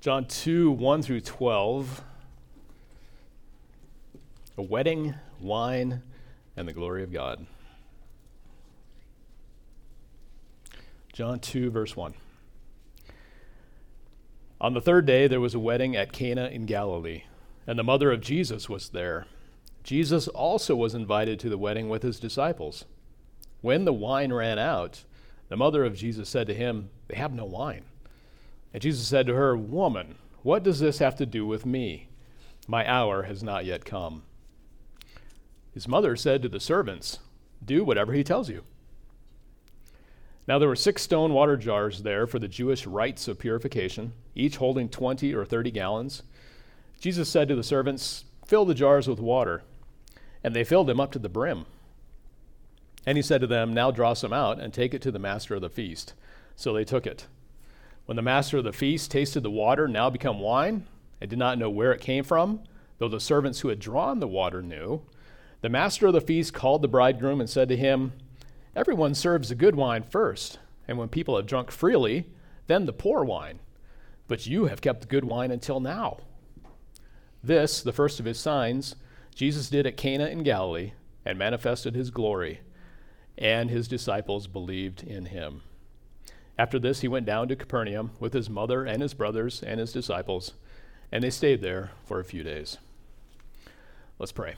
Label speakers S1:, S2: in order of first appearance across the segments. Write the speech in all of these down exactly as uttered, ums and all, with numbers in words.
S1: John two, one through twelve. A wedding, wine, and the glory of God. John two, verse one. On the third day there was a wedding at Cana in Galilee, and the mother of Jesus was there. Jesus also was invited to the wedding with his disciples. When the wine ran out, the mother of Jesus said to him, "They have no wine." And Jesus said to her, "Woman, what does this have to do with me? My hour has not yet come." His mother said to the servants, "Do whatever he tells you." Now there were six stone water jars there for the Jewish rites of purification, each holding twenty or thirty gallons. Jesus said to the servants, "Fill the jars with water." And they filled them up to the brim. And he said to them, "Now draw some out and take it to the master of the feast." So they took it. When the master of the feast tasted the water now become wine, and did not know where it came from, though the servants who had drawn the water knew, the master of the feast called the bridegroom and said to him, "Everyone serves the good wine first, and when people have drunk freely, then the poor wine. But you have kept the good wine until now." This, the first of his signs, Jesus did at Cana in Galilee, and manifested his glory, and his disciples believed in him. After this, he went down to Capernaum with his mother and his brothers and his disciples, and they stayed there for a few days. Let's pray.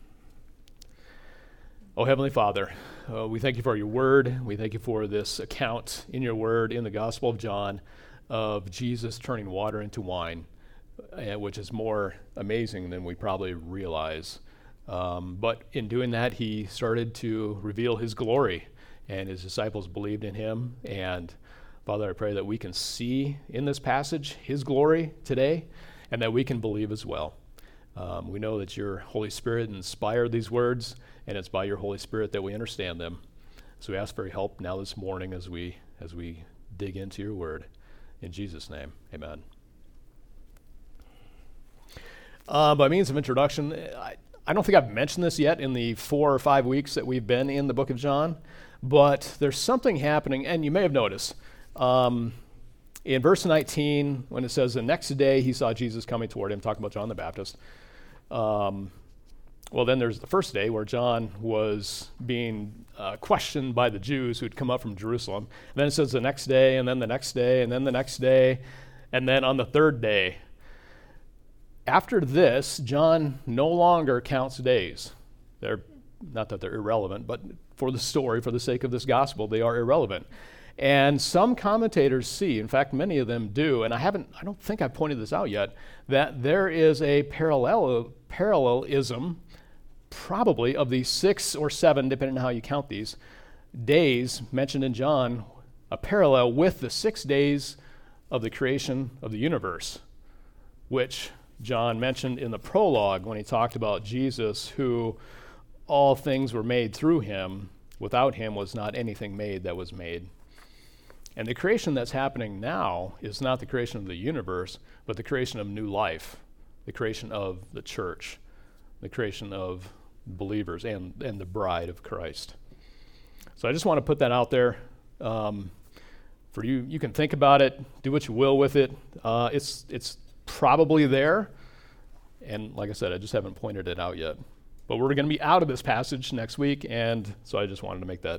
S1: Oh, Heavenly Father, uh, we thank you for your word. We thank you for this account in your word in the Gospel of John of Jesus turning water into wine, uh, which is more amazing than we probably realize. Um, but in doing that, he started to reveal his glory, and his disciples believed in him. And Father, I pray that we can see in this passage his glory today, and that we can believe as well. Um, we know that your Holy Spirit inspired these words, and it's by your Holy Spirit that we understand them. So we ask for your help now this morning as we as we dig into your word. In Jesus' name, amen. Uh, by means of introduction, I, I don't think I've mentioned this yet in the four or five weeks that we've been in the book of John, but there's something happening, and you may have noticed. Um, in verse nineteen, when it says, "The next day he saw Jesus coming toward him," talking about John the Baptist. Um, well, then there's the first day where John was being uh, questioned by the Jews who'd come up from Jerusalem. And then it says the next day, and then the next day, and then the next day, and then on the third day. After this, John no longer counts days. They're not that they're irrelevant, but for the story, for the sake of this gospel, they are irrelevant. And some commentators see, in fact, many of them do, and I haven't, I don't think I've pointed this out yet, that there is a parallel parallelism, probably of the six or seven, depending on how you count these, days mentioned in John, a parallel with the six days of the creation of the universe, which John mentioned in the prologue when he talked about Jesus, who all things were made through him. Without him was not anything made that was made. And the creation that's happening now is not the creation of the universe, but the creation of new life, the creation of the church, the creation of believers and, and the bride of Christ. So I just want to put that out there um, for you. You can think about it, do what you will with it. Uh, it's it's probably there. And like I said, I just haven't pointed it out yet. But we're going to be out of this passage next week, and so I just wanted to make that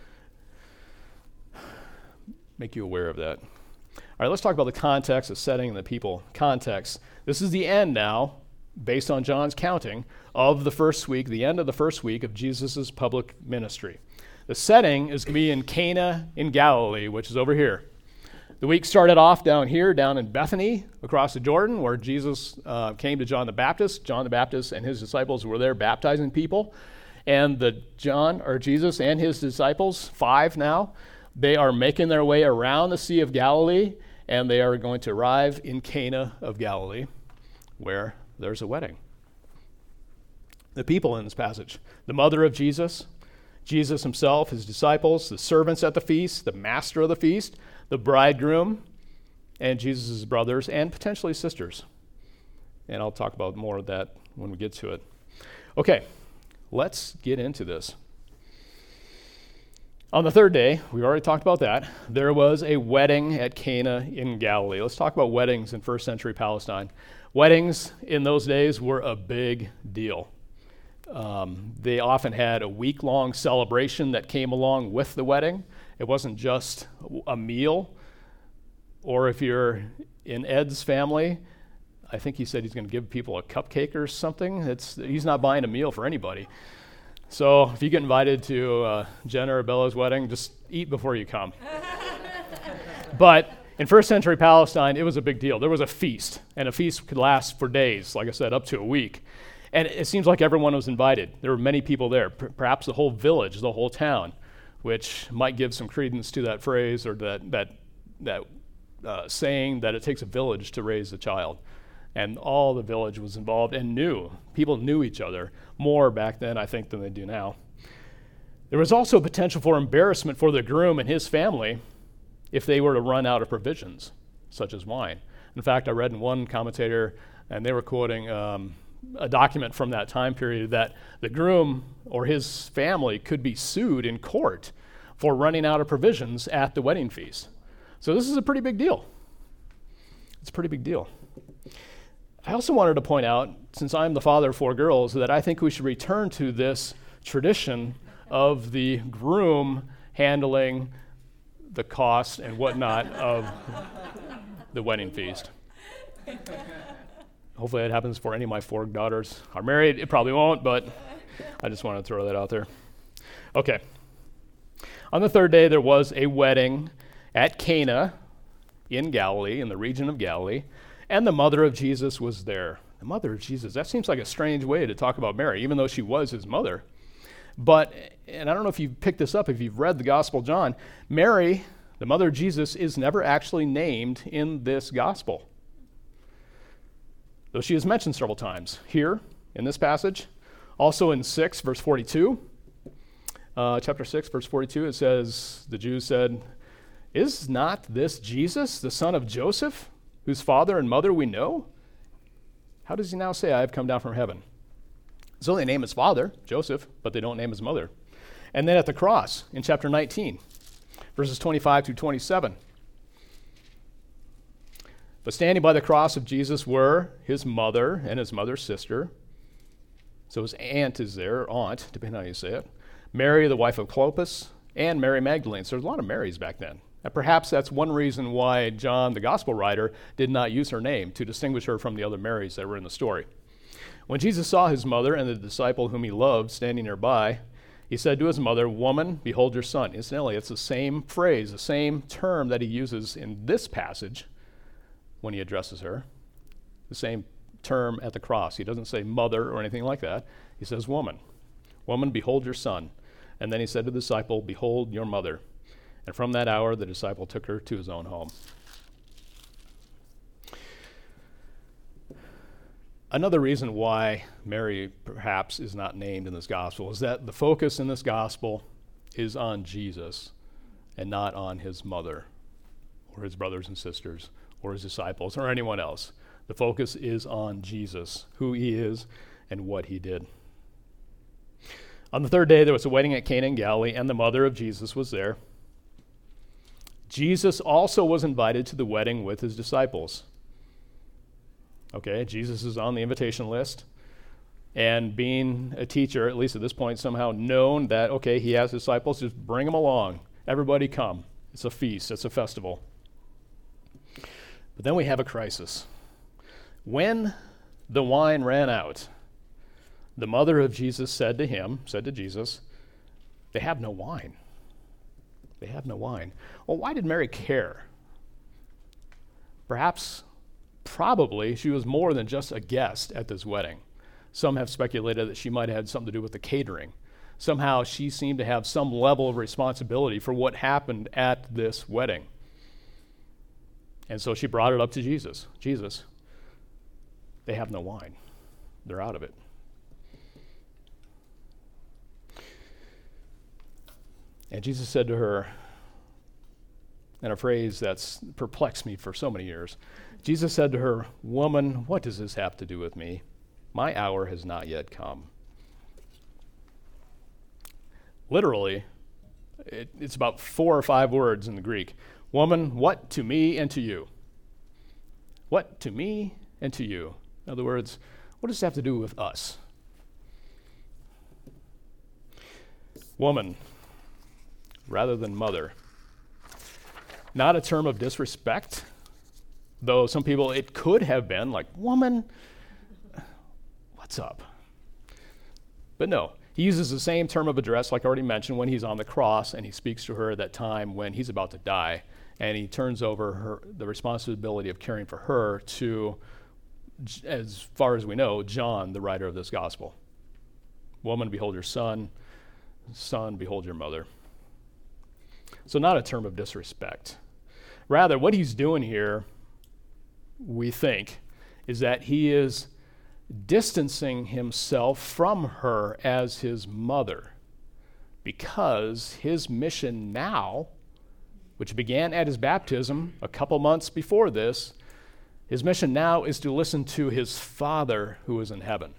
S1: make you aware of that. All right, let's talk about the context, the setting, and the people. Context. This is the end now, based on John's counting, of the first week, the end of the first week of Jesus' public ministry. The setting is going to be in Cana in Galilee, which is over here. The week started off down here, down in Bethany, across the Jordan, where Jesus uh, came to John the Baptist. John the Baptist and his disciples were there baptizing people. And the John, or Jesus and his disciples, five now, they are making their way around the Sea of Galilee, and they are going to arrive in Cana of Galilee, where there's a wedding. The people in this passage: the mother of Jesus, Jesus himself, his disciples, the servants at the feast, the master of the feast, the bridegroom, and Jesus' brothers, and potentially sisters. And I'll talk about more of that when we get to it. Okay, let's get into this. On the third day, we already talked about that, there was a wedding at Cana in Galilee. Let's talk about weddings in first century Palestine. Weddings in those days were a big deal. Um, they often had a week-long celebration that came along with the wedding. It wasn't just a meal, or if you're in Ed's family, I think he said he's going to give people a cupcake or something. It's, he's not buying a meal for anybody. So if you get invited to uh, Jenna or Bella's wedding, just eat before you come. But in first century Palestine, it was a big deal. There was a feast, and a feast could last for days, like I said, up to a week. And it seems like everyone was invited. There were many people there, p- perhaps the whole village, the whole town, which might give some credence to that phrase or that that that uh, saying that it takes a village to raise a child. And all the village was involved and knew. People knew each other more back then, I think, than they do now. There was also potential for embarrassment for the groom and his family if they were to run out of provisions, such as wine. In fact, I read in one commentator, and they were quoting um, a document from that time period, that the groom or his family could be sued in court for running out of provisions at the wedding feast. So this is a pretty big deal. It's a pretty big deal. I also wanted to point out, since I'm the father of four girls, that I think we should return to this tradition of the groom handling the cost and whatnot of the wedding feast. Hopefully that happens for any of my four daughters are married. It probably won't, but I just want to throw that out there. Okay. On the third day, there was a wedding at Cana in Galilee, in the region of Galilee, and the mother of Jesus was there. The mother of Jesus, that seems like a strange way to talk about Mary, even though she was his mother. But, and I don't know if you've picked this up, if you've read the Gospel of John, Mary, the mother of Jesus, is never actually named in this gospel, though she is mentioned several times here in this passage. Also in six, verse forty-two, uh, chapter six, verse forty-two, it says, the Jews said, "Is not this Jesus, the son of Joseph, whose father and mother we know? How does he now say, 'I have come down from heaven'?" So they name his father, Joseph, but they don't name his mother. And then at the cross, in chapter nineteen, verses twenty-five through twenty-seven, "But standing by the cross of Jesus were his mother and his mother's sister." So his aunt is there, or aunt, depending on how you say it. "Mary, the wife of Clopas, and Mary Magdalene." So there's a lot of Marys back then. And perhaps that's one reason why John, the gospel writer, did not use her name, to distinguish her from the other Marys that were in the story. When Jesus saw his mother and the disciple whom he loved standing nearby, he said to his mother, "Woman, behold your son." Incidentally, it's the same phrase, the same term that he uses in this passage when he addresses her. The same term at the cross. He doesn't say mother or anything like that. He says woman. "Woman, behold your son." And then he said to the disciple, "Behold your mother." And from that hour, the disciple took her to his own home. Another reason why Mary perhaps is not named in this gospel is that the focus in this gospel is on Jesus and not on his mother or his brothers and sisters or his disciples or anyone else. The focus is on Jesus, who he is and what he did. On the third day, there was a wedding at Cana in Galilee, and the mother of Jesus was there. Jesus also was invited to the wedding with his disciples. Okay, Jesus is on the invitation list, and being a teacher, at least at this point, somehow known that, okay, he has disciples, just bring them along. Everybody come. It's a feast. It's a festival. But then we have a crisis. When the wine ran out, the mother of Jesus said to him, said to Jesus, "They have no wine." They have no wine. Well, why did Mary care? Perhaps, probably, she was more than just a guest at this wedding. Some have speculated that she might have had something to do with the catering. Somehow she seemed to have some level of responsibility for what happened at this wedding. And so she brought it up to Jesus. Jesus, they have no wine. They're out of it. And Jesus said to her, in a phrase that's perplexed me for so many years, Jesus said to her, "Woman, what does this have to do with me? My hour has not yet come." Literally, It, it's about four or five words in the Greek. Woman, what to me and to you? What to me and to you? In other words, what does it have to do with us? Woman, rather than mother. Not a term of disrespect, though some people, it could have been like, woman, what's up? But no, he uses the same term of address, like I already mentioned, when he's on the cross, and he speaks to her at that time when he's about to die, and he turns over her, the responsibility of caring for her to, as far as we know, John, the writer of this gospel. Woman, behold your son. Son, behold your mother. So not a term of disrespect. Rather, what he's doing here, we think, is that he is distancing himself from her as his mother, because his mission now, which began at his baptism a couple months before this, his mission now is to listen to his Father who is in heaven.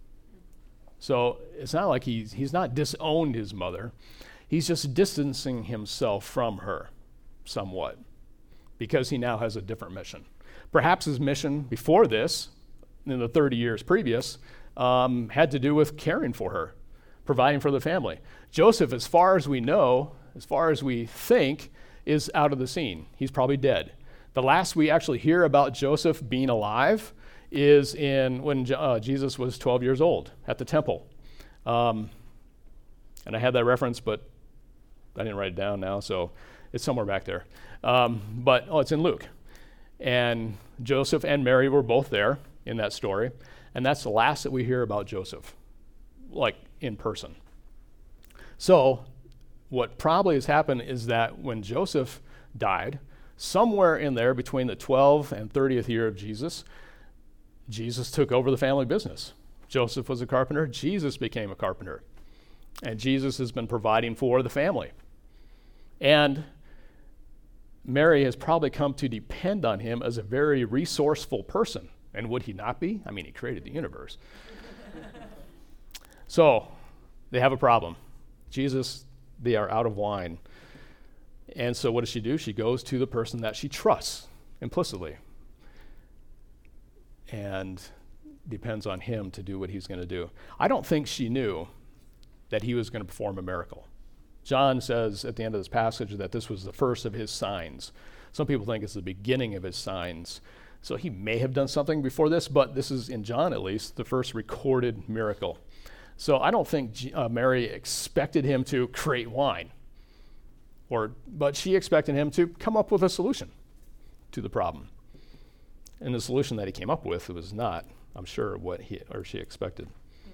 S1: So it's not like he's, he's not disowned his mother. He's just distancing himself from her somewhat, because he now has a different mission. Perhaps his mission before this, in the thirty years previous, um, had to do with caring for her, providing for the family. Joseph, as far as we know, as far as we think, is out of the scene. He's probably dead. The last we actually hear about Joseph being alive is in when uh, Jesus was twelve years old at the temple. Um, and I had that reference, but I didn't write it down now, so it's somewhere back there. Um, but, oh, it's in Luke. And Joseph and Mary were both there in that story, and that's the last that we hear about Joseph, like in person. So what probably has happened is that when Joseph died, somewhere in there between the twelfth and thirtieth year of Jesus, Jesus took over the family business. Joseph was a carpenter, Jesus became a carpenter. And Jesus has been providing for the family. And Mary has probably come to depend on him as a very resourceful person. And would he not be? I mean, he created the universe. So they have a problem. Jesus, they are out of wine. And so what does she do? She goes to the person that she trusts implicitly, and depends on him to do what he's going to do. I don't think she knew that he was going to perform a miracle. John says at the end of this passage that this was the first of his signs. Some people think it's the beginning of his signs. So he may have done something before this, but this is, in John at least, the first recorded miracle. So I don't think G- uh, Mary expected him to create wine, or but she expected him to come up with a solution to the problem. And the solution that he came up with was not, I'm sure, what he or she expected.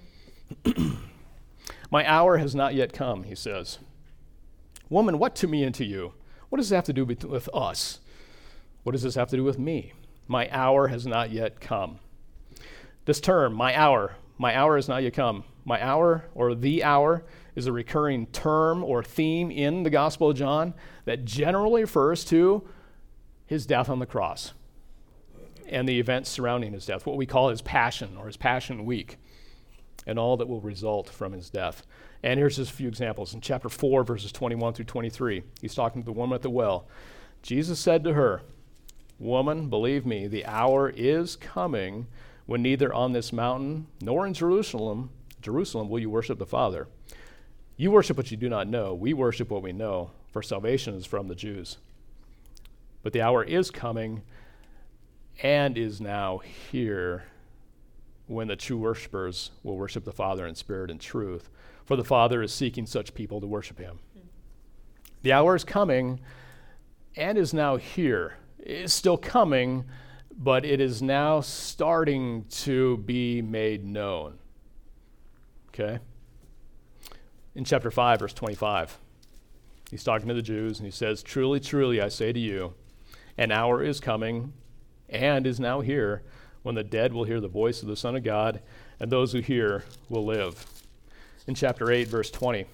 S1: My hour has not yet come, he says. Woman, what to me and to you? What does this have to do with, with us? What does this have to do with me? My hour has not yet come. This term, my hour, my hour has not yet come. My hour, or the hour, is a recurring term or theme in the Gospel of John that generally refers to his death on the cross and the events surrounding his death, what we call his passion or his passion week, and all that will result from his death. And here's just a few examples. In chapter four, verses twenty-one through twenty-three, he's talking to the woman at the well. Jesus said to her, "Woman, believe me, the hour is coming when neither on this mountain nor in Jerusalem, Jerusalem will you worship the Father. You worship what you do not know. We worship what we know, for salvation is from the Jews. But the hour is coming and is now here when the true worshipers will worship the Father in spirit and truth, for the Father is seeking such people to worship him." Mm-hmm. The hour is coming and is now here. It is still coming, but it is now starting to be made known. Okay? In chapter five, verse twenty-five, he's talking to the Jews, and he says, "Truly, truly, I say to you, an hour is coming and is now here when the dead will hear the voice of the Son of God, and those who hear will live." In chapter eight, verse twenty,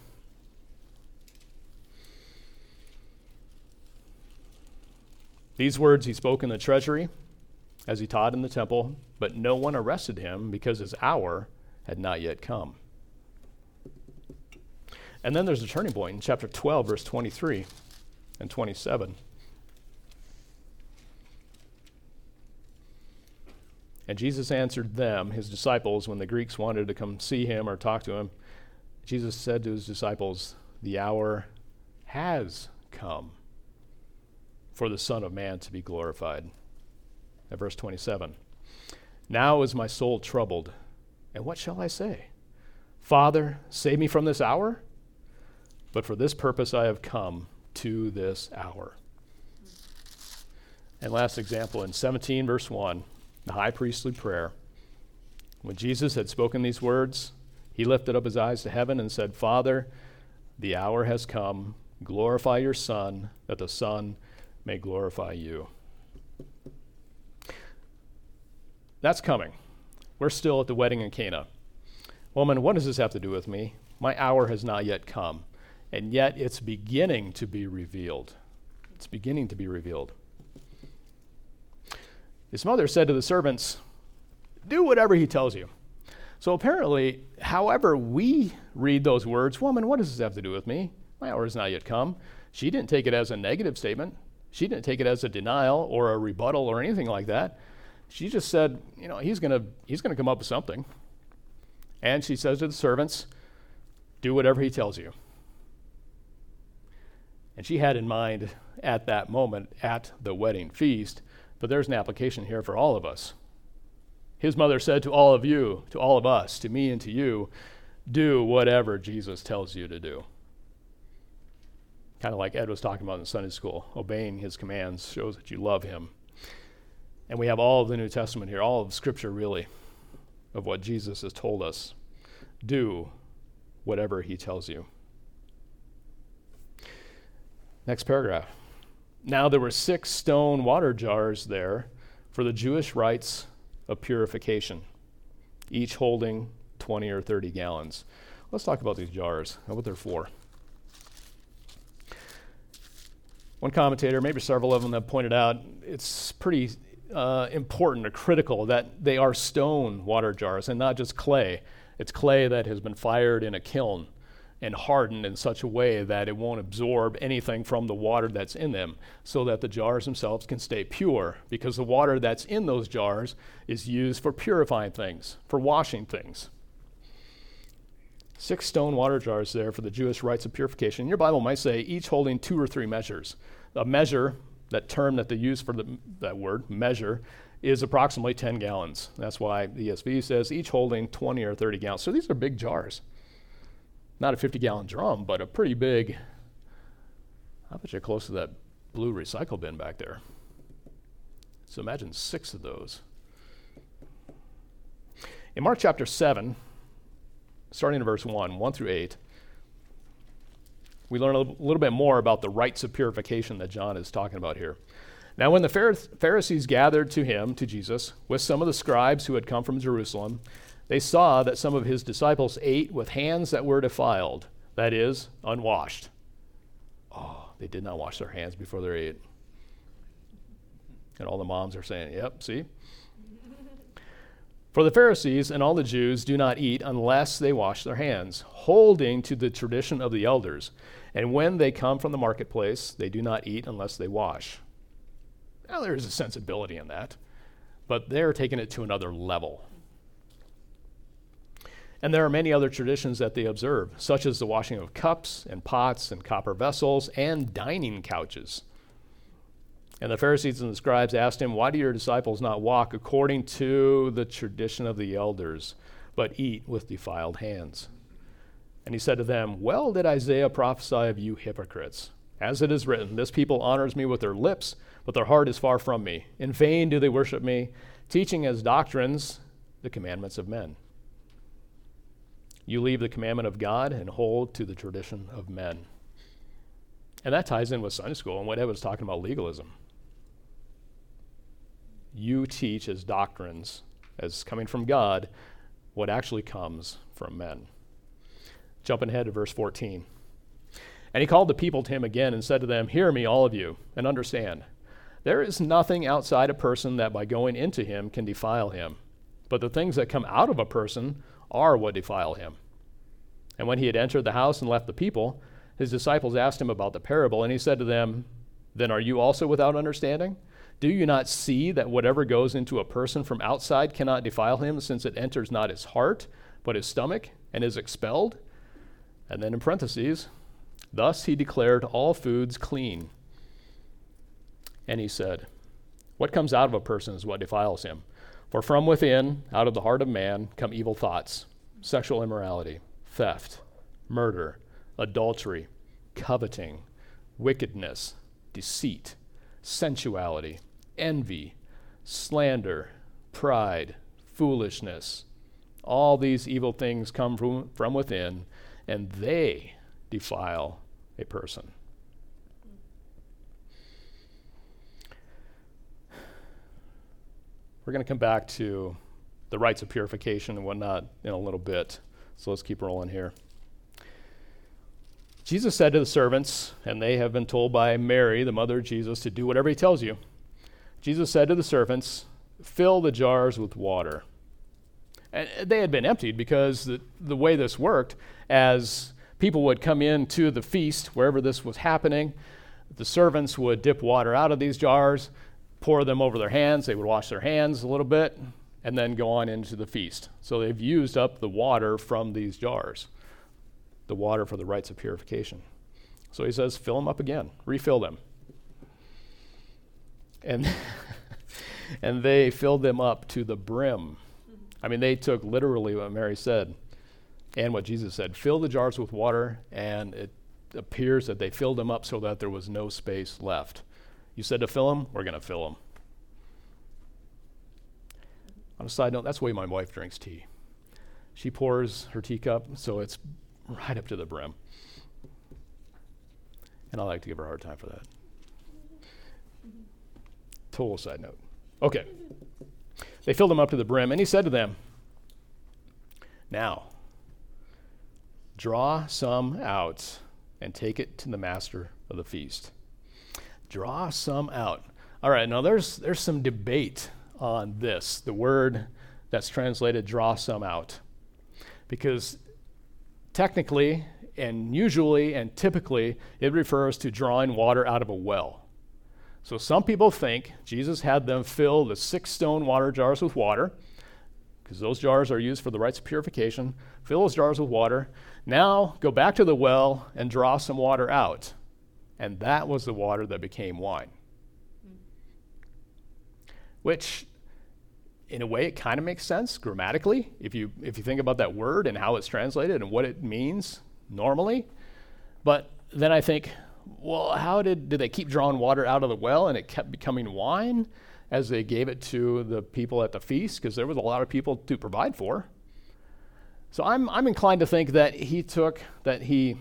S1: these words he spoke in the treasury as he taught in the temple, but no one arrested him because his hour had not yet come. And then there's a turning point in chapter twelve, verse twenty-three and twenty-seven. And Jesus answered them, his disciples, when the Greeks wanted to come see him or talk to him. Jesus said to his disciples, the hour has come for the Son of Man to be glorified. At verse twenty-seven. Now is my soul troubled, and what shall I say? Father, save me from this hour? But for this purpose I have come to this hour. And last example in seventeen, verse one, the high priestly prayer. When Jesus had spoken these words, he lifted up his eyes to heaven and said, Father, the hour has come. Glorify your Son, that the Son may glorify you. That's coming. We're still at the wedding in Cana. Woman, what does this have to do with me? My hour has not yet come, and yet it's beginning to be revealed. It's beginning to be revealed. His mother said to the servants, do whatever he tells you. So apparently, however we read those words, woman, what does this have to do with me? My hour has not yet come. She didn't take it as a negative statement. She didn't take it as a denial or a rebuttal or anything like that. She just said, you know, he's gonna he's gonna come up with something. And she says to the servants, do whatever he tells you. And she had in mind at that moment, at the wedding feast, but there's an application here for all of us. His mother said to all of you, to all of us, to me and to you, do whatever Jesus tells you to do. Kind of like Ed was talking about in Sunday school, obeying his commands shows that you love him. And we have all of the New Testament here, all of Scripture really, of what Jesus has told us. Do whatever he tells you. Next paragraph. Now there were six stone water jars there for the Jewish rites of purification, each holding twenty or thirty gallons. Let's talk about these jars and what they're for. One commentator, maybe several of them, have pointed out it's pretty uh, important or critical that they are stone water jars and not just clay. It's clay that has been fired in a kiln and hardened in such a way that it won't absorb anything from the water that's in them, so that the jars themselves can stay pure, because the water that's in those jars is used for purifying things, for washing things. Six stone water jars there for the Jewish rites of purification. Your Bible might say each holding two or three measures. A measure, that term that they use for the, that word, measure, is approximately ten gallons. That's why the E S V says each holding twenty or thirty gallons. So these are big jars. Not a fifty-gallon drum, but a pretty big, I bet you're close to that blue recycle bin back there. So imagine six of those. In Mark chapter seven, starting in verse one, one through eight, we learn a little bit more about the rites of purification that John is talking about here. Now when the Pharisees gathered to him, to Jesus, with some of the scribes who had come from Jerusalem, they saw that some of his disciples ate with hands that were defiled, that is, unwashed. Oh, they did not wash their hands before they ate. And all the moms are saying, yep, see? For the Pharisees and all the Jews do not eat unless they wash their hands, holding to the tradition of the elders. And when they come from the marketplace, they do not eat unless they wash. Now there's a sensibility in that, but they're taking it to another level. And there are many other traditions that they observe, such as the washing of cups and pots and copper vessels and dining couches. And the Pharisees and the scribes asked him, why do your disciples not walk according to the tradition of the elders, but eat with defiled hands? And he said to them, well did Isaiah prophesy of you hypocrites. As it is written, this people honors me with their lips, but their heart is far from me. In vain do they worship me, teaching as doctrines the commandments of men. You leave the commandment of God and hold to the tradition of men. And that ties in with Sunday school and what Ed was talking about legalism. You teach as doctrines, as coming from God, what actually comes from men. Jumping ahead to verse fourteen. And he called the people to him again and said to them, hear me, all of you, and understand. There is nothing outside a person that by going into him can defile him, but the things that come out of a person are what defile him. And when he had entered the house and left the people, his disciples asked him about the parable, and he said to them, "Then are you also without understanding? Do you not see that whatever goes into a person from outside cannot defile him, since it enters not his heart, but his stomach, and is expelled?" And then in parentheses, "Thus he declared all foods clean." And he said, "What comes out of a person is what defiles him. For from within, out of the heart of man, come evil thoughts, sexual immorality, theft, murder, adultery, coveting, wickedness, deceit, sensuality, envy, slander, pride, foolishness. All these evil things come from, from within, and they defile a person." We're going to come back to the rites of purification and whatnot in a little bit, so let's keep rolling here. Jesus said to the servants, and they have been told by Mary, the mother of Jesus, to do whatever he tells you. Jesus said to the servants, "Fill the jars with water." And they had been emptied because the, the way this worked, as people would come in to the feast, wherever this was happening, the servants would dip water out of these jars, pour them over their hands. They would wash their hands a little bit, and then go on into the feast. So they've used up the water from these jars, the water for the rites of purification. So he says, fill them up again, refill them. And, and they filled them up to the brim. I mean, they took literally what Mary said and what Jesus said, fill the jars with water, and it appears that they filled them up so that there was no space left. You said to fill them, we're going to fill them. On a side note, that's the way my wife drinks tea. She pours her teacup so it's right up to the brim. And I like to give her a hard time for that. Total side note. Okay. They filled them up to the brim, and he said to them, "Now, draw some out and take it to the master of the feast." Draw some out. All right, now there's there's some debate on this, the word that's translated draw some out. Because technically and usually and typically it refers to drawing water out of a well. So some people think Jesus had them fill the six stone water jars with water, because those jars are used for the rites of purification. Fill those jars with water. Now go back to the well and draw some water out. And that was the water that became wine. Mm. Which, in a way, it kind of makes sense grammatically, if you if you think about that word and how it's translated and what it means normally. But then I think, well, how did, did they keep drawing water out of the well and it kept becoming wine as they gave it to the people at the feast? Because there was a lot of people to provide for. So I'm I'm inclined to think that he took, that he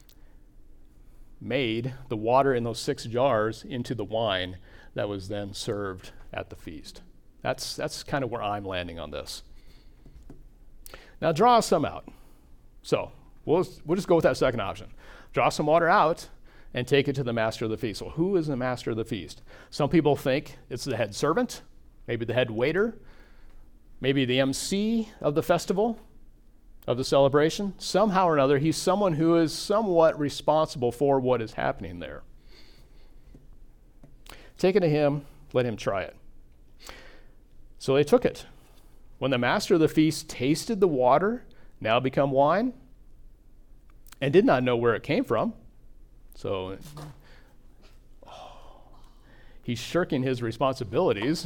S1: made the water in those six jars into the wine that was then served at the feast. That's that's kind of where I'm landing on this. Now draw some out. So we'll, we'll just go with that second option. Draw some water out and take it to the master of the feast. Well, who is the master of the feast? Some people think it's the head servant, maybe the head waiter, maybe the M C of the festival, of the celebration. Somehow or another, he's someone who is somewhat responsible for what is happening there. Take it to him, let him try it. So they took it. When the master of the feast tasted the water, now become wine, and did not know where it came from, so oh, he's shirking his responsibilities.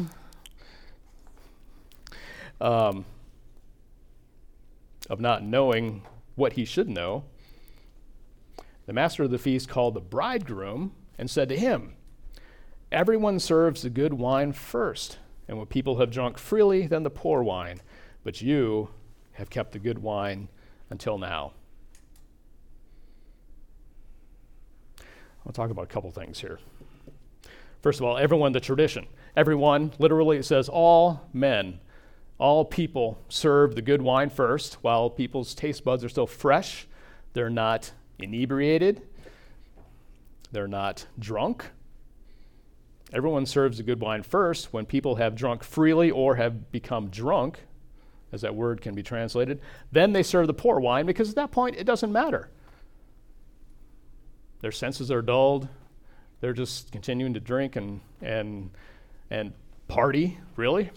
S1: Um, of not knowing what he should know, the master of the feast called the bridegroom and said to him, "Everyone serves the good wine first, and when people have drunk freely, then the poor wine. But you have kept the good wine until now." I'll talk about a couple things here. First of all, everyone, the tradition. Everyone, literally it says all men, all people serve the good wine first while people's taste buds are still fresh. They're not inebriated. They're not drunk. Everyone serves the good wine first when people have drunk freely or have become drunk. as that word can be translated. Then they serve the poor wine, because at that point, it doesn't matter. Their senses are dulled. They're just continuing to drink and and and party, really.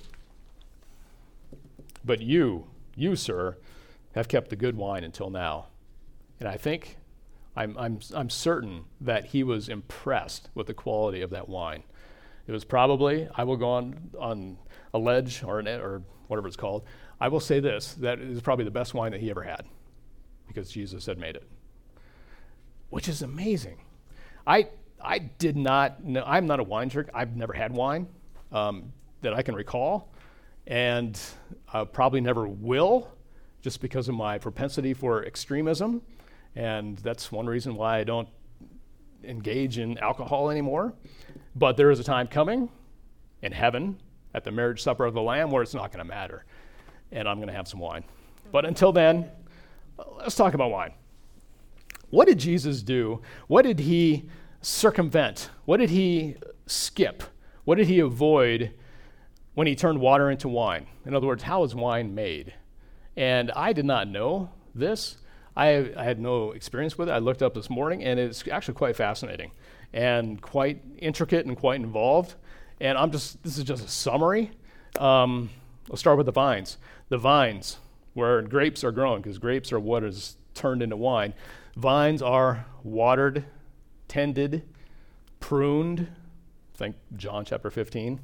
S1: But you, you, sir, have kept the good wine until now. And I think, I'm I'm I'm certain that he was impressed with the quality of that wine. It was probably, I will go on on a ledge or an or whatever it's called. I will say this, that it is probably the best wine that he ever had, because Jesus had made it, which is amazing. I I did not know, I'm not a wine drinker. I've never had wine um, that I can recall, and uh, probably never will, just because of my propensity for extremism, and that's one reason why I don't engage in alcohol anymore. But there is a time coming in heaven at the marriage supper of the Lamb where it's not going to matter, and I'm going to have some wine. But until then, let's talk about wine. What did Jesus do? What did he circumvent? What did he skip? What did he avoid when he turned water into wine? In other words, how is wine made? And I did not know this. I, I had no experience with it. I looked up this morning, and it's actually quite fascinating and quite intricate and quite involved. And I'm just, this is just a summary. Um, let's start with the vines. The vines, where grapes are grown, because grapes are what is turned into wine. Vines are watered, tended, pruned, think John chapter fifteen,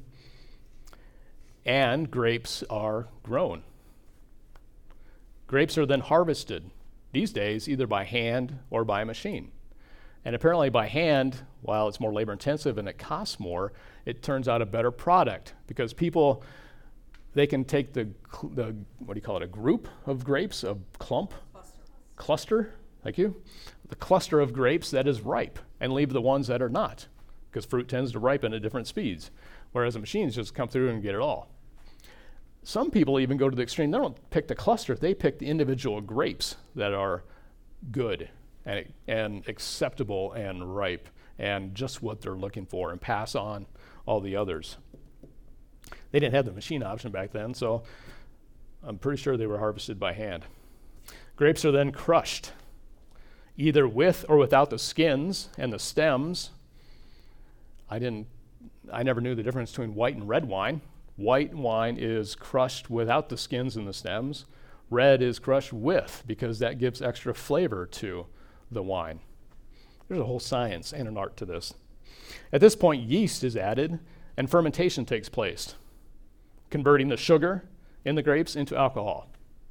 S1: and grapes are grown. Grapes are then harvested, these days, either by hand or by a machine. And apparently by hand, while it's more labor intensive and it costs more, it turns out a better product, because people, they can take the, the what do you call it, a group of grapes, a clump? Cluster. Cluster, thank you. The cluster of grapes that is ripe, and leave the ones that are not, because fruit tends to ripen at different speeds, whereas the machines just come through and get it all. Some people even go to the extreme. They don't pick the cluster. They pick the individual grapes that are good and, and acceptable and ripe and just what they're looking for, and pass on all the others. They didn't have the machine option back then, so I'm pretty sure they were harvested by hand. Grapes are then crushed, either with or without the skins and the stems. I didn't, I never knew the difference between white and red wine. White wine is crushed without the skins and the stems. Red is crushed with, because that gives extra flavor to the wine. There's a whole science and an art to this. At this point, yeast is added and fermentation takes place, converting the sugar in the grapes into alcohol.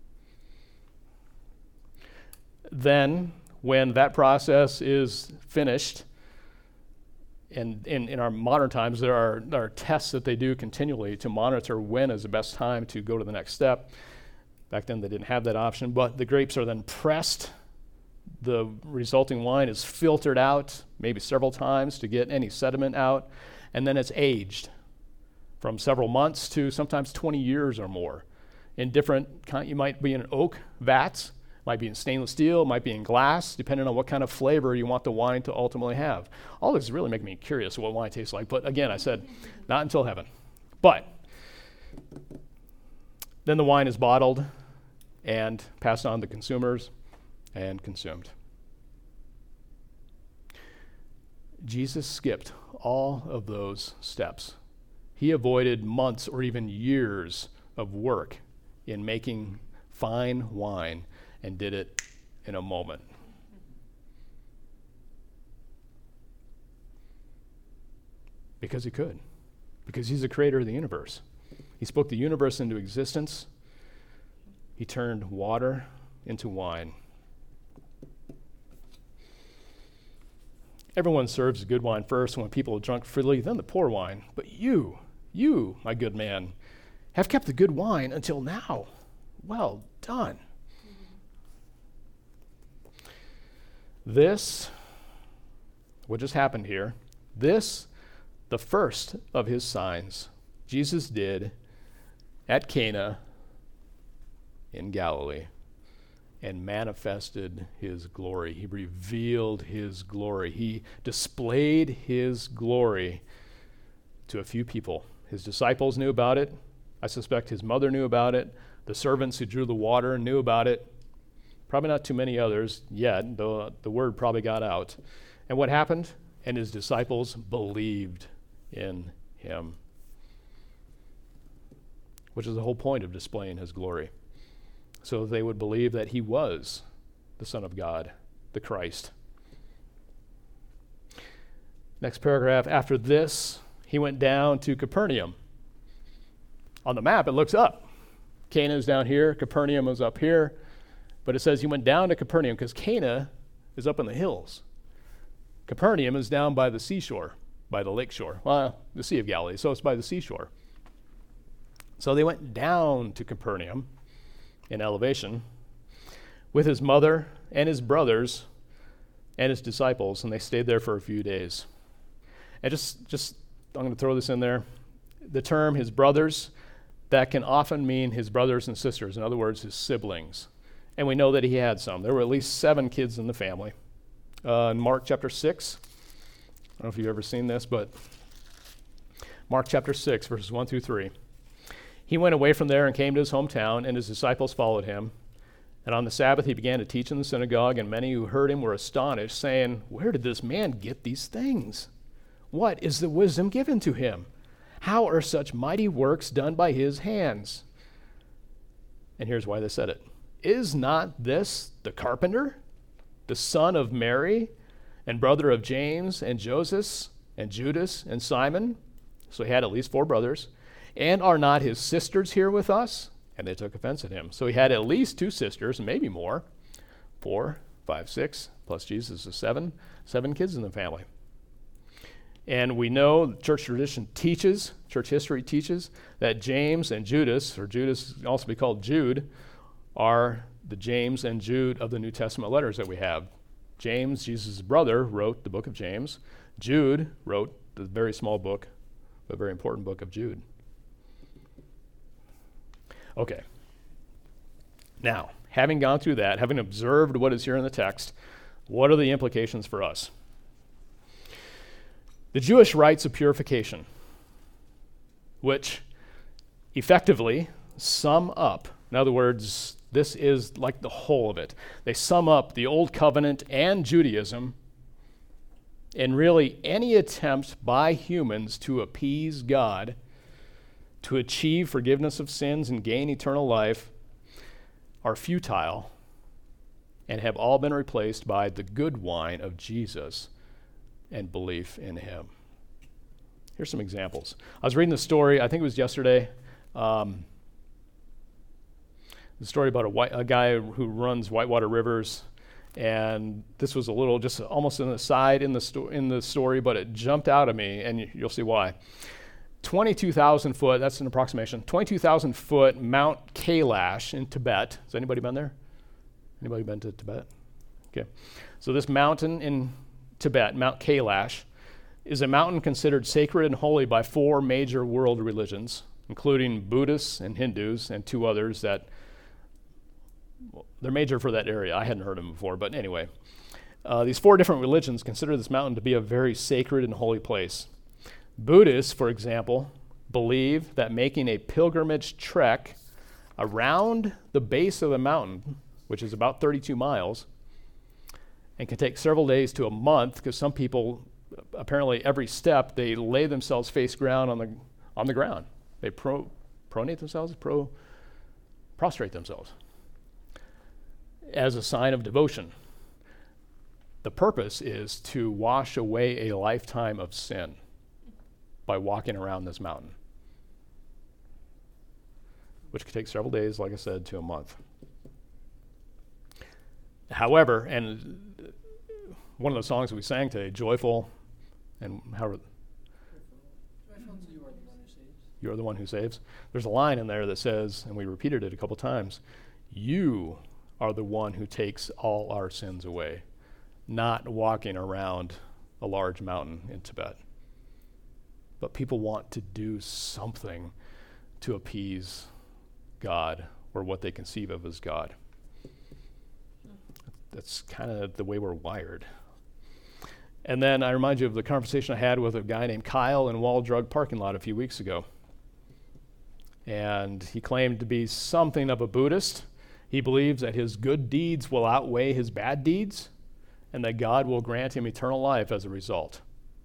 S1: Then, when that process is finished, and in, in our modern times, there are, there are tests that they do continually to monitor when is the best time to go to the next step. Back then, they didn't have that option, but the grapes are then pressed. The resulting wine is filtered out, maybe several times, to get any sediment out, and then it's aged from several months to sometimes twenty years or more. In different, kind, you might be in oak vats, might be in stainless steel, might be in glass, depending on what kind of flavor you want the wine to ultimately have. All this is really making me curious what wine tastes like, but again, I said, not until heaven. But then the wine is bottled and passed on to consumers and consumed. Jesus skipped all of those steps. He avoided months or even years of work in making fine wine, and did it in a moment. Because he could. Because he's the creator of the universe. He spoke the universe into existence. He turned water into wine. Everyone serves good wine first, and when people are drunk freely, then the poor wine. But you, you, my good man, have kept the good wine until now. Well done. This, what just happened here, this, the first of his signs, Jesus did at Cana in Galilee, and manifested his glory. He revealed his glory. He displayed his glory to a few people. His disciples knew about it. I suspect his mother knew about it. The servants who drew the water knew about it. Probably not too many others yet, though the word probably got out. And what happened? And his disciples believed in him, which is the whole point of displaying his glory, so that they would believe that he was the Son of God, the Christ. Next paragraph, after this, he went down to Capernaum. On the map, it looks up. Cana is down here, Capernaum is up here, but it says he went down to Capernaum because Cana is up in the hills. Capernaum is down by the seashore, by the lake shore, well, the Sea of Galilee, so it's by the seashore. So they went down to Capernaum in elevation with his mother and his brothers and his disciples, and they stayed there for a few days. And just, just I'm going to throw this in there. The term his brothers, that can often mean his brothers and sisters, in other words, his siblings. And we know that he had some. There were at least seven kids in the family. Uh, in Mark chapter six, I don't know if you've ever seen this, but Mark chapter six, verses one through three. He went away from there and came to his hometown, and his disciples followed him. And on the Sabbath he began to teach in the synagogue, and many who heard him were astonished, saying, "Where did this man get these things? What is the wisdom given to him? How are such mighty works done by his hands?" And here's why they said it. "Is not this the carpenter, the son of Mary, and brother of James and Joseph and Judas and Simon?" So he had at least four brothers. "And are not his sisters here with us?" And they took offense at him. So he had at least two sisters, maybe more. Four, five, six, plus Jesus is seven. Seven kids in the family. And we know church tradition teaches, church history teaches, that James and Judas, or Judas can also be called Jude, are the James and Jude of the New Testament letters that we have. James, Jesus' brother, wrote the book of James. Jude wrote the very small book, but very important book of Jude. Okay. Now, having gone through that, having observed what is here in the text, what are the implications for us? The Jewish rites of purification, which effectively sum up, in other words, this is like the whole of it. They sum up the Old Covenant and Judaism in really any attempt by humans to appease God, to achieve forgiveness of sins and gain eternal life, are futile and have all been replaced by the good wine of Jesus and belief in him. Here's some examples. I was reading the story, I think it was yesterday, um, the story about a, white, a guy who runs whitewater rivers, and this was a little, just almost an aside in the, sto- in the story, but it jumped out at me, and you, you'll see why. twenty-two thousand foot, that's an approximation, twenty-two thousand foot Mount Kailash in Tibet. Has anybody been there? Anybody been to Tibet? Okay. So this mountain in Tibet, Mount Kailash, is a mountain considered sacred and holy by four major world religions, including Buddhists and Hindus and two others that, well, they're major for that area. I hadn't heard of them before, but anyway. Uh, these four different religions consider this mountain to be a very sacred and holy place. Buddhists, for example, believe that making a pilgrimage trek around the base of the mountain, which is about thirty-two miles, and can take several days to a month, because some people, apparently every step, they lay themselves face ground on the on the ground. They pro, pronate themselves, pro, prostrate themselves as a sign of devotion. The purpose is to wash away a lifetime of sin by walking around this mountain, which could take several days, like I said, to a month. However, and one of the songs that we sang today, Joyful, and how are, you are the one who saves. There's a line in there that says, and we repeated it a couple times, you are the one who takes all our sins away, not walking around a large mountain in Tibet. But people want to do something to appease God, or what they conceive of as God. That's kind of the way we're wired. And then I remind you of the conversation I had with a guy named Kyle in Wall Drug parking lot a few weeks ago. And he claimed to be something of a Buddhist. He believes that his good deeds will outweigh his bad deeds, and that God will grant him eternal life as a result.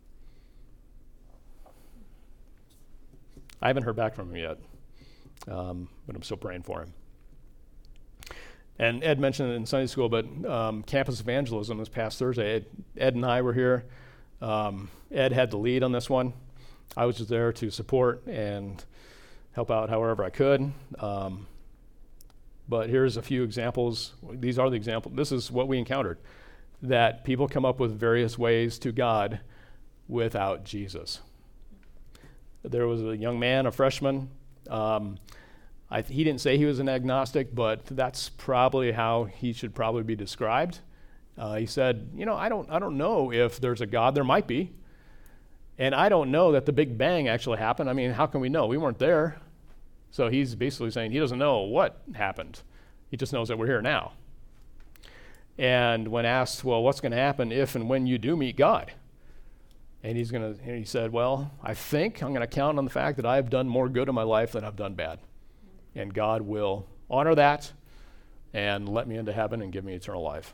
S1: I haven't heard back from him yet, um, but I'm still praying for him. And Ed mentioned it in Sunday school, but um, campus evangelism this past Thursday, Ed, Ed and I were here. Um, Ed had the lead on this one. I was just there to support and help out however I could. Um, but here's a few examples. These are the examples. This is what we encountered, that people come up with various ways to God without Jesus. There was a young man, a freshman. Um, I th- he didn't say he was an agnostic, but that's probably how he should probably be described. Uh, he said, you know, I don't, I don't know if there's a God. There might be. And I don't know that the Big Bang actually happened. I mean, how can we know? We weren't there. So he's basically saying he doesn't know what happened. He just knows that we're here now. And when asked, well, what's going to happen if and when you do meet God? And he's going to, he said, well, I think I'm going to count on the fact that I've done more good in my life than I've done bad. And God will honor that and let me into heaven and give me eternal life.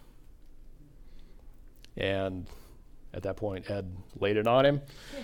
S1: And at that point, Ed laid it on him.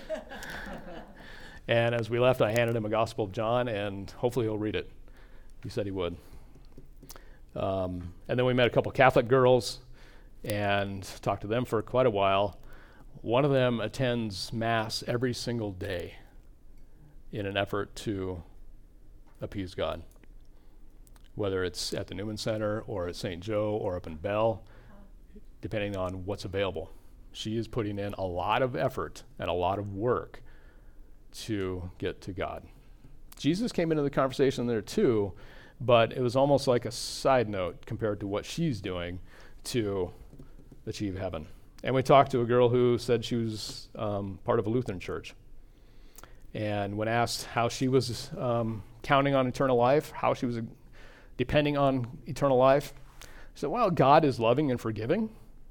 S1: And as we left, I handed him a Gospel of John, and hopefully he'll read it. He said he would. Um, and then we met a couple Catholic girls and talked to them for quite a while. One of them attends Mass every single day in an effort to appease God, whether it's at the Newman Center or at Saint Joe or up in Bell, depending on what's available. She is putting in a lot of effort and a lot of work to get to God. Jesus came into the conversation there too, but it was almost like a side note compared to what she's doing to achieve heaven. And we talked to a girl who said she was um, part of a Lutheran church. And when asked how she was um, counting on eternal life, how she was uh, depending on eternal life, she said, well, God is loving and forgiving.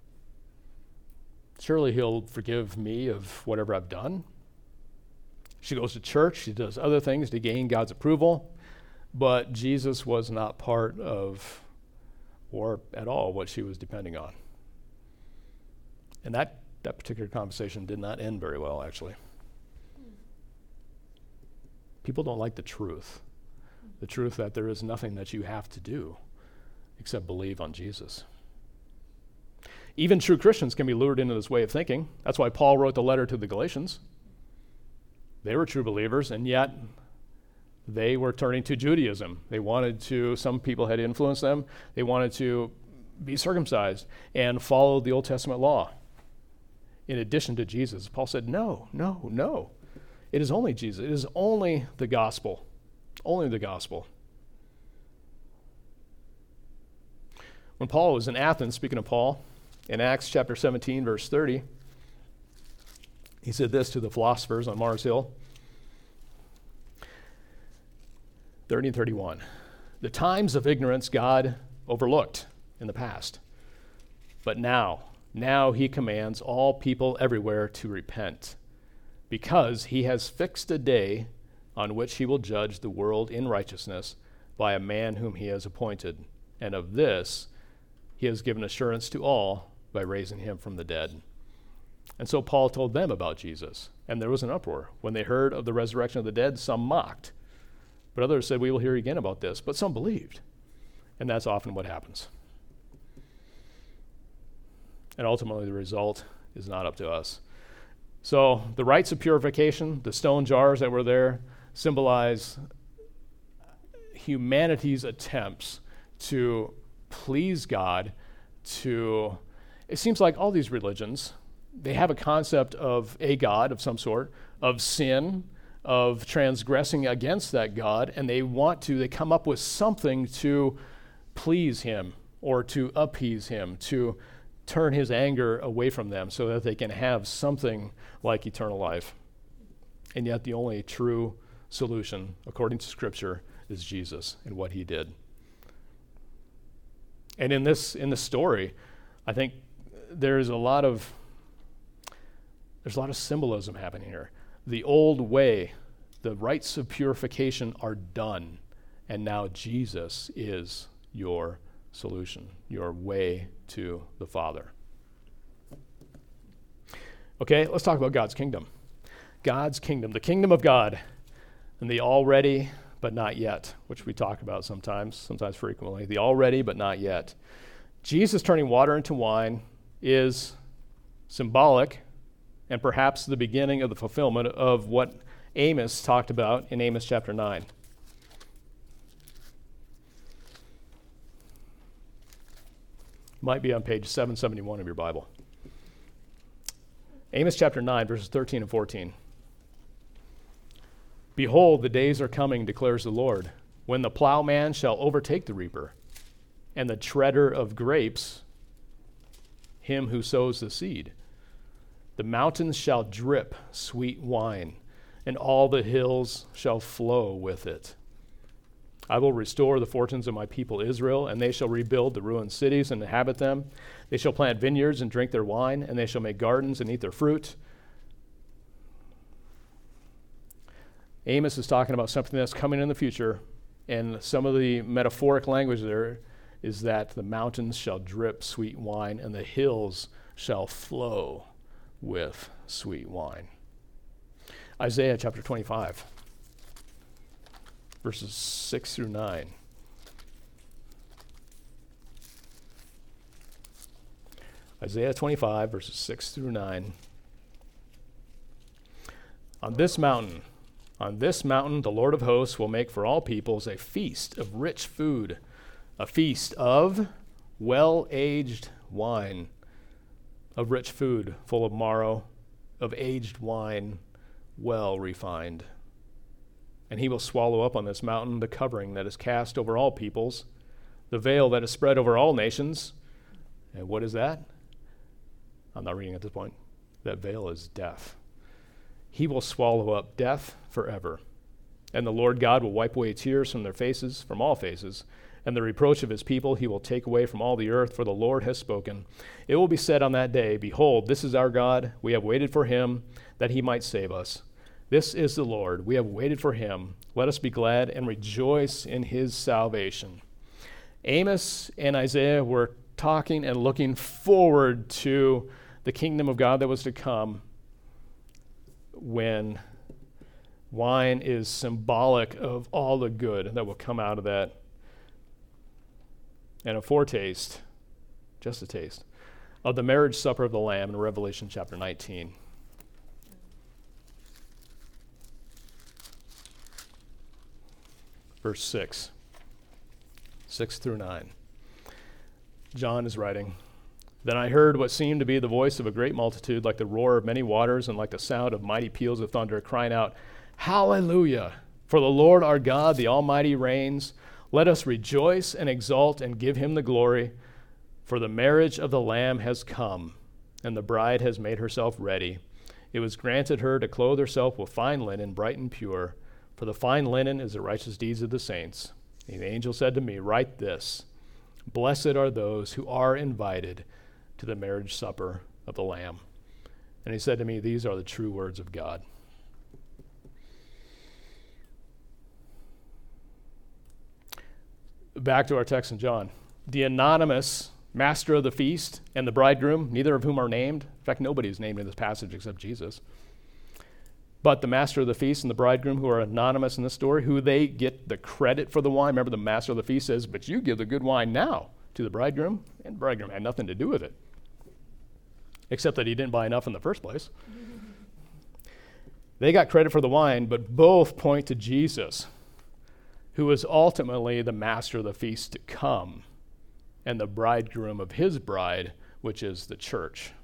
S1: Surely he'll forgive me of whatever I've done. She goes to church. She does other things to gain God's approval. But Jesus was not part of, or at all, what she was depending on. And that, that particular conversation did not end very well, actually. People don't like the truth. The truth that there is nothing that you have to do except believe on Jesus. Even true Christians can be lured into this way of thinking. That's why Paul wrote the letter to the Galatians. They were true believers, and yet they were turning to Judaism. They wanted to, some people had influenced them, they wanted to be circumcised and follow the Old Testament law in addition to Jesus. Paul said, no, no, no. It is only Jesus. It is only the gospel. Only the gospel. When Paul was in Athens, speaking of Paul, in Acts chapter seventeen, verse thirty, he said this to the philosophers on Mars Hill. thirty and thirty-one. The times of ignorance God overlooked in the past. But now, now he commands all people everywhere to repent, because he has fixed a day on which he will judge the world in righteousness by a man whom he has appointed. And of this he has given assurance to all by raising him from the dead. And so Paul told them about Jesus, and there was an uproar. When they heard of the resurrection of the dead, some mocked. But others said, we will hear again about this. But some believed. And that's often what happens. And ultimately the result is not up to us. So the rites of purification, the stone jars that were there, symbolize humanity's attempts to please God, to, it seems like all these religions, they have a concept of a God of some sort, of sin, of transgressing against that God, and they want to, they come up with something to please him or to appease him, to turn his anger away from them so that they can have something like eternal life. And yet the only true solution, according to Scripture, is Jesus and what he did. And in this in this story, I think there's a lot of there's a lot of symbolism happening here. The old way The rites of purification are done, and now Jesus is your solution, your way to the Father. Okay, let's talk about God's kingdom. God's kingdom, the kingdom of God, and the already but not yet, which we talk about sometimes, sometimes frequently. The already but not yet. Jesus turning water into wine is symbolic and perhaps the beginning of the fulfillment of what Amos talked about in Amos chapter nine. Might be on page seven seventy-one of your Bible. Amos chapter nine, verses thirteen and fourteen. Behold, the days are coming, declares the Lord, when the plowman shall overtake the reaper, and the treader of grapes, him who sows the seed. The mountains shall drip sweet wine, and all the hills shall flow with it. I will restore the fortunes of my people Israel, and they shall rebuild the ruined cities and inhabit them. They shall plant vineyards and drink their wine, and they shall make gardens and eat their fruit. Amos is talking about something that's coming in the future, and some of the metaphoric language there is that the mountains shall drip sweet wine, and the hills shall flow with sweet wine. Isaiah chapter twenty-five. Verses six through nine. Isaiah twenty-five, verses six through nine. On this mountain, on this mountain, the Lord of hosts will make for all peoples a feast of rich food, a feast of well-aged wine, of rich food full of marrow, of aged wine, well refined. And he will swallow up on this mountain the covering that is cast over all peoples, the veil that is spread over all nations. And what is that? I'm not reading at this point. That veil is death. He will swallow up death forever. And the Lord God will wipe away tears from their faces, from all faces, and the reproach of his people he will take away from all the earth, for the Lord has spoken. It will be said on that day, Behold, this is our God. We have waited for him, that he might save us. This is the Lord. We have waited for him. Let us be glad and rejoice in his salvation. Amos and Isaiah were talking and looking forward to the kingdom of God that was to come, when wine is symbolic of all the good that will come out of that. And a foretaste, just a taste, of the marriage supper of the Lamb in Revelation chapter nineteen. Verse six, six through nine. John is writing, Then I heard what seemed to be the voice of a great multitude, like the roar of many waters and like the sound of mighty peals of thunder, crying out, Hallelujah! For the Lord our God, the Almighty, reigns. Let us rejoice and exult and give him the glory. For the marriage of the Lamb has come, and the bride has made herself ready. It was granted her to clothe herself with fine linen, bright and pure. For the fine linen is the righteous deeds of the saints. And the angel said to me, Write this, Blessed are those who are invited to the marriage supper of the Lamb. And he said to me, These are the true words of God. Back to our text in John. The anonymous master of the feast and the bridegroom, neither of whom are named. In fact, nobody is named in this passage except Jesus. But the master of the feast and the bridegroom, who are anonymous in this story, who they get the credit for the wine. Remember, the master of the feast says, but you give the good wine now to the bridegroom. And the bridegroom had nothing to do with it, except that he didn't buy enough in the first place. They got credit for the wine, but both point to Jesus, who is ultimately the master of the feast to come, and the bridegroom of his bride, which is the church.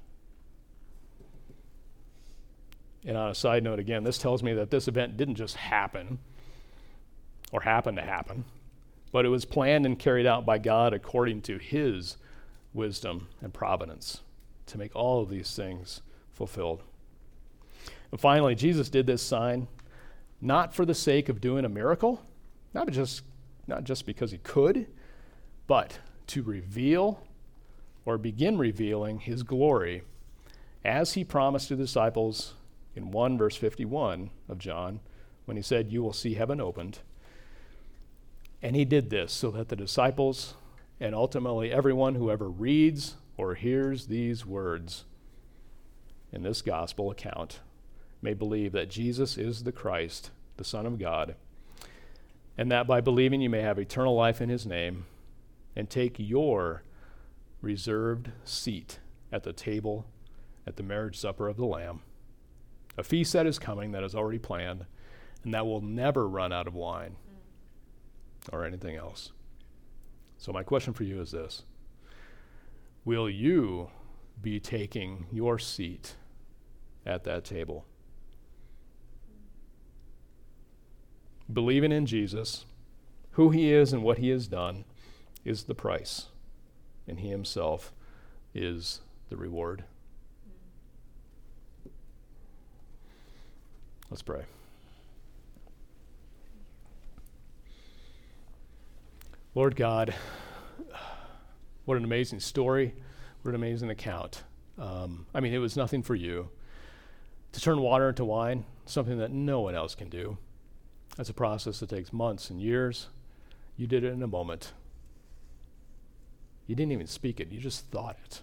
S1: And on a side note, again, this tells me that this event didn't just happen or happen to happen, but it was planned and carried out by God according to his wisdom and providence to make all of these things fulfilled. And finally, Jesus did this sign not for the sake of doing a miracle, not just, not just because he could, but to reveal or begin revealing his glory as he promised to the disciples in one verse fifty-one of John, when he said, "You will see heaven opened." And he did this so that the disciples and ultimately everyone who ever reads or hears these words in this gospel account may believe that Jesus is the Christ, the Son of God, and that by believing you may have eternal life in his name and take your reserved seat at the table at the marriage supper of the Lamb, a feast that is coming, that is already planned, and that will never run out of wine or anything else. So my question for you is this: will you be taking your seat at that table? Believing in Jesus, who he is and what he has done, is the price, and he himself is the reward. Let's pray. Lord God, what an amazing story, what an amazing account. Um, I mean, it was nothing for you. To turn water into wine, something that no one else can do. That's a process that takes months and years. You did it in a moment. You didn't even speak it, you just thought it.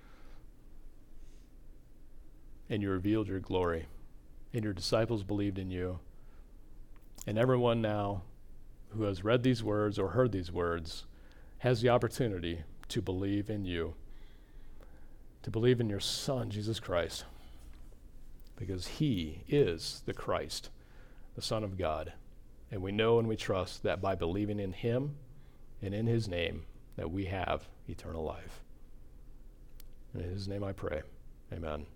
S1: And you revealed your glory, and your disciples believed in you. And everyone now who has read these words or heard these words has the opportunity to believe in you, to believe in your Son, Jesus Christ, because he is the Christ, the Son of God. And we know and we trust that by believing in him and in his name, that we have eternal life. In his name I pray. Amen.